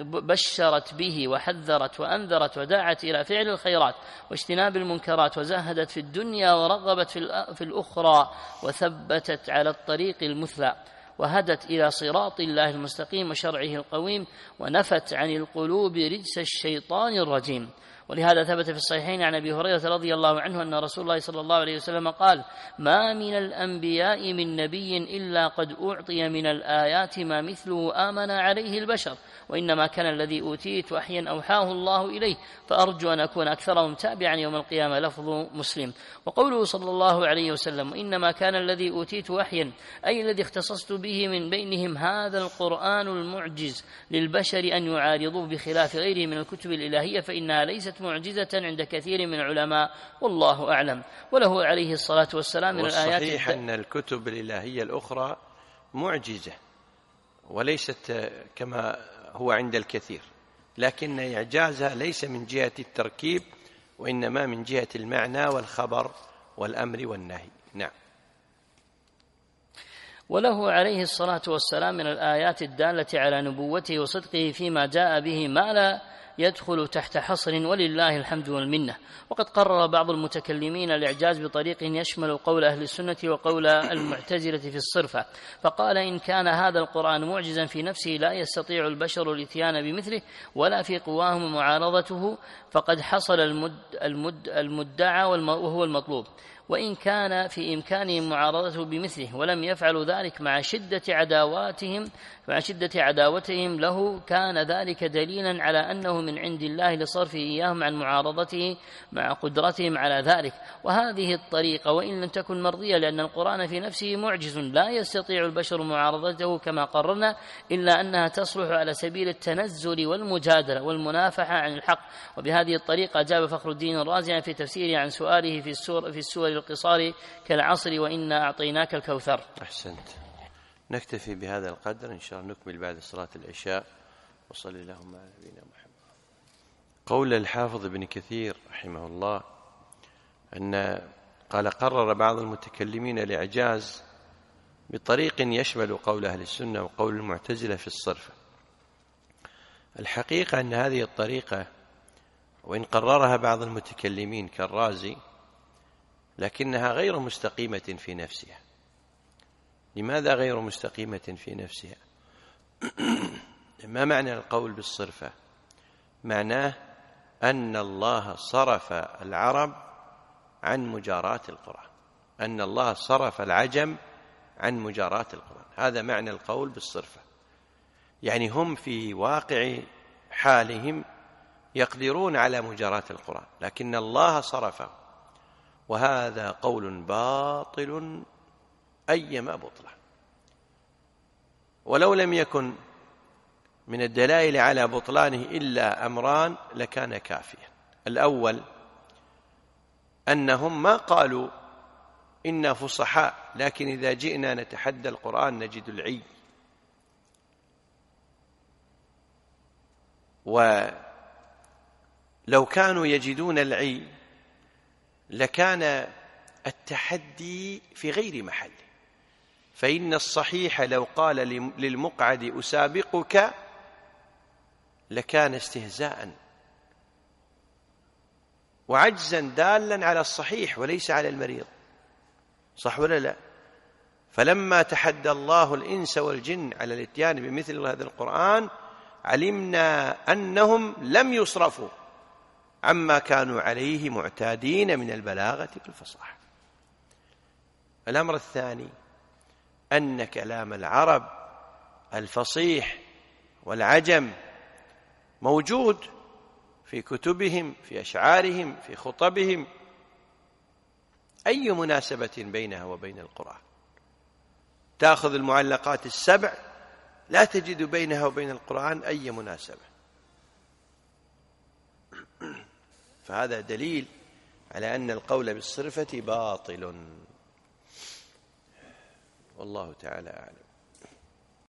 بشرت به وحذرت وأنذرت ودعت إلى فعل الخيرات واجتناب المنكرات، وزهدت في الدنيا ورغبت في الأخرى، وثبتت على الطريق المثلى، وهدت إلى صراط الله المستقيم وشرعه القويم، ونفت عن القلوب رجس الشيطان الرجيم. ولهذا ثبت في الصحيحين عن أبي هريرة رضي الله عنه أن رسول الله صلى الله عليه وسلم قال: ما من الأنبياء من نبي إلا قد أعطي من الآيات ما مثله آمن عليه البشر، وإنما كان الذي أوتيت وحيا أوحاه الله إليه، فأرجو أن أكون أكثرهم تابعا يوم القيامة. لفظ مسلم. وقوله صلى الله عليه وسلم: إنما كان الذي أوتيت وحيا، أي الذي اختصصت به من بينهم هذا القرآن المعجز للبشر أن يعارضوه بخلاف غيره من الكتب الإلهية، فإنها ليست معجزة عند كثير من العلماء، والله أعلم. وله عليه الصلاة والسلام من الآيات. والصحيح أن الكتب الإلهية الأخرى معجزة وليست كما هو عند الكثير، لكن إعجازها ليس من جهة التركيب، وإنما من جهة المعنى والخبر والأمر والنهي. نعم. وله عليه الصلاة والسلام من الآيات الدالة على نبوته وصدقه فيما جاء به ما لا يدخل تحت حصر، ولله الحمد والمنة. وقد قرر بعض المتكلمين الإعجاز بطريق يشمل قول أهل السنة وقول المعتزلة في الصرفة، فقال إن كان هذا القرآن معجزا في نفسه لا يستطيع البشر الاتيان بمثله ولا في قواهم معارضته، فقد حصل المد المد المدعى وهو المطلوب، وإن كان في إمكانهم معارضته بمثله ولم يفعلوا ذلك مع شدة عداواتهم مع شدة عداوتهم له، كان ذلك دليلا على أنه من عند الله لصرفه إياهم عن معارضته مع قدرتهم على ذلك. وهذه الطريقة وإن لم تكن مرضية، لأن القرآن في نفسه معجز لا يستطيع البشر معارضته كما قررنا، إلا أنها تصلح على سبيل التنزل والمجادلة والمنافحة عن الحق. وبهذه الطريقة أجاب فخر الدين الرازي في تفسيره عن سؤاله في السور في السور القصار كالعصر وإنا أعطيناك الكوثر. أحسنت. نكتفي بهذا القدر، إن شاء الله نكمل بعد صلاة العشاء. وصل اللهم على نبينا محمد. قول الحافظ ابن كثير رحمه الله أن قال قرر بعض المتكلمين الإعجاز بطريق يشمل قول أهل السنة وقول المعتزلة في الصرف. الحقيقة أن هذه الطريقة وإن قررها بعض المتكلمين كالرازي لكنها غير مستقيمة في نفسها. لماذا غير مستقيمة في نفسها؟ ما معنى القول بالصرفة؟ معناه أن الله صرف العرب عن مجاراة القرآن، أن الله صرف العجم عن مجاراة القرآن. هذا معنى القول بالصرفة، يعني هم في واقع حالهم يقدرون على مجاراة القرآن لكن الله صرفه، وهذا قول باطل أيما بطلة. ولو لم يكن من الدلائل على بطلانه إلا أمران لكان كافيا. الأول أنهم ما قالوا إنا فصحاء، لكن إذا جئنا نتحدى القرآن نجد العي. ولو كانوا يجدون العي لكان التحدي في غير محله، فإن الصحيح لو قال للمقعد أسابقك لكان استهزاء وعجزا دالا على الصحيح وليس على المريض، صح ولا لا؟ فلما تحدى الله الإنس والجن على الاتيان بمثل هذا القرآن علمنا أنهم لم يصرفوا عما كانوا عليه معتادين من البلاغة والفصاحة. الأمر الثاني أن كلام العرب الفصيح والعجم موجود في كتبهم، في أشعارهم، في خطبهم. أي مناسبة بينها وبين القرآن؟ تأخذ المعلقات السبع لا تجد بينها وبين القرآن أي مناسبة. فهذا دليل على أن القول بالصرفة باطل، والله تعالى أعلم.